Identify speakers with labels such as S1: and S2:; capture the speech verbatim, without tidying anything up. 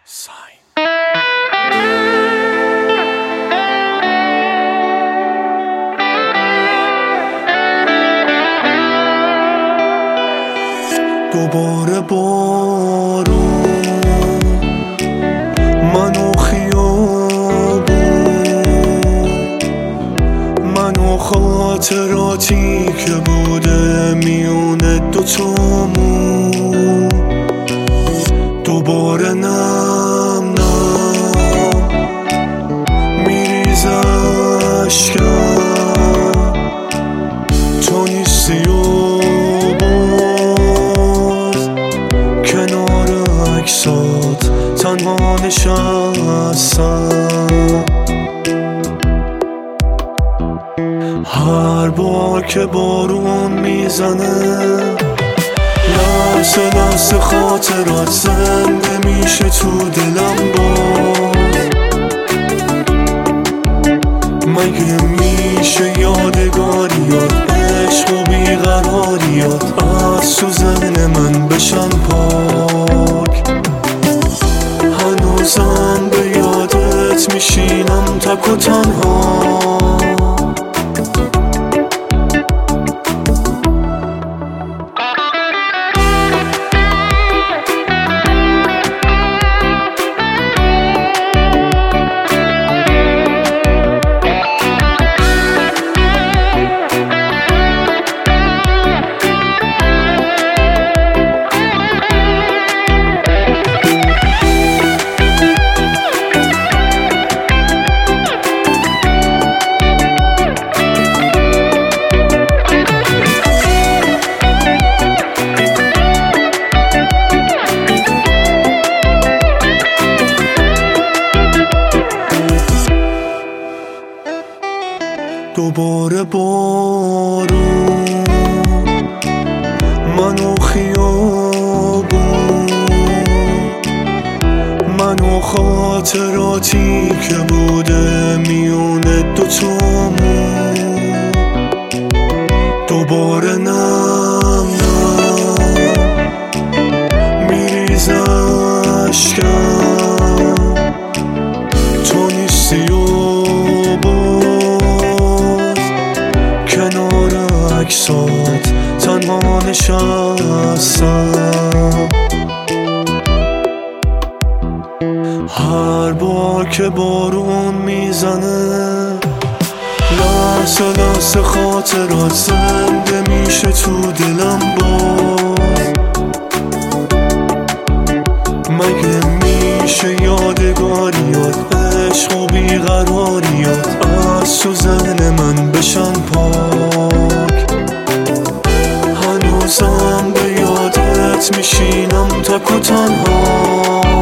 S1: sign.
S2: دوباره بارون، من و خیابون، من و خاطراتی که بوده میونه دوتامون. دوباره نم نم میریز اشکم، تو نیستی و باز کنار عکسات تنها نشستم. هر بار که بارون میزنه لحظه لحظه خاطرات زنده میشه تو دلم باز. مگه میشه یادگاریات، عشق و بیقراریات از تو ذهن من بشن پاک؟ هنوزم به یادت میشینم تک و تنها. دوباره بارون، من و خیابون، من و خاطراتی که بوده میونه دوتامون. دوباره نم نم میریز اشکم، تو نیستی و کنار عکسات تنها نشستم. هر بار که بارون میزنه لحظه لحظه خاطرات زنده میشه تو دلم باز. مگه میشه یادگاریات، عشق و بیقراریات از تو ذهن من بشن پاک؟ هنوزم به یادت میشینم تک و تنها.